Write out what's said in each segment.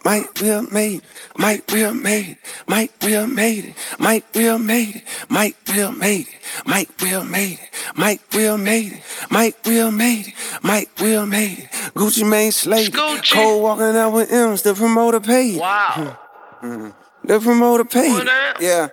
Mike Will made it. Mike Will made it. Mike Will made it. Mike Will made it. Mike Will made it. Mike Will made it. Mike Will made it. Mike Will made it. Mike Will made it. Gucci Mane slayed it. Cole walking out with M's. The promoter paid. Wow. The promoter paid. Yeah.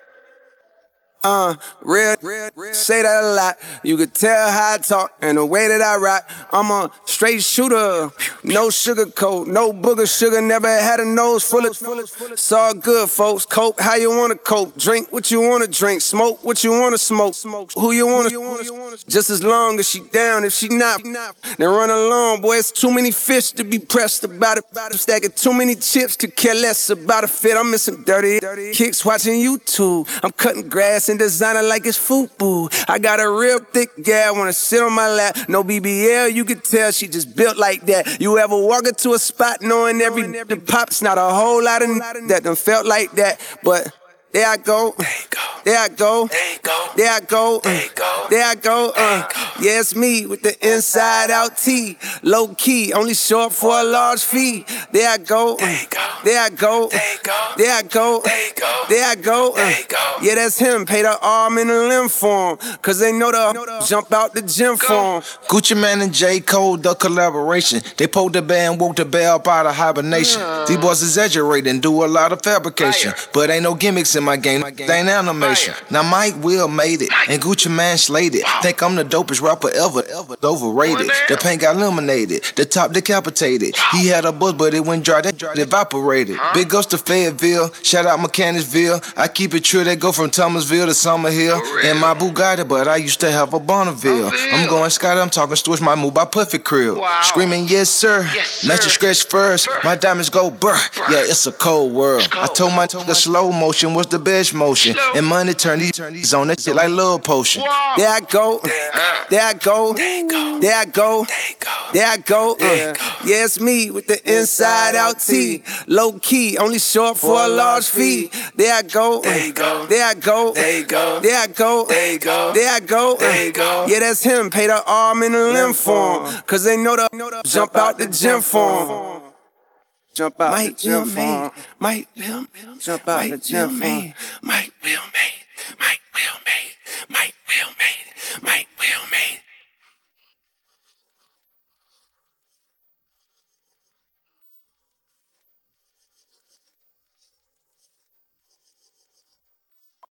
Real, say that a lot. You could tell how I talk and the way that I rock. I'm a straight shooter, no sugar coat, no booger sugar. Never had a nose full of. It's all good, folks. Cope how you wanna cope. Drink what you wanna drink. Smoke what you wanna smoke. Who you wanna. Just as long as she down. If she not, then run along. Boy, it's too many fish to be pressed about it. Stacking too many chips to care less about a fit. I'm missing dirty kicks watching YouTube. I'm cutting grass and designer like it's FUBU. I got a real thick gal, wanna sit on my lap. No BBL, you can tell she just built like that. You ever walk into a spot knowing every pop's not a whole lot of that done felt like that, but there I go, there I go, there I go, there I go, yeah, it's me with the inside out T. Low key, only show up for a large fee. There I go, there I go, there I go, there I go, yeah, that's him. Pay the arm and a limb for him, cause they know the jump out the gym for him. Gucci Mane and J. Cole, the collaboration. They pulled the band, woke the bell up out of hibernation. These boys exaggerate and do a lot of fabrication, but ain't no gimmicks in my game, they ain't animation. Now Mike Will made it, and Gucci Mane slayed it. Think I'm the dopest rapper ever, overrated. The paint got eliminated, the top decapitated. He had a buzz, but it went dry, that evaporated. Big ups to Fayetteville, shout out Mechanicsville. I keep it true, they go from Thomasville to Summerhill. In my Bugatti, but I used to have a Bonneville. I'm going Scott, I'm talking Stewart, my move by Puffy Crib. Screaming yes sir, Match scratch first. My diamonds go brr, yeah, it's a cold world. I told my the slow motion was the best motion, and money turn these on that shit like love potion. There I go, there I go, there I go, there I go, yeah, it's me with the inside out T. Low key, only show up for a large fee. There I go, there I go, there I go, there I go, yeah, that's him. Pay the arm and a limb for him, cause they know the jump out the gym for him. Jump out the gym for him. Mike Will, jump out the gym for him. Mike Will, Mike.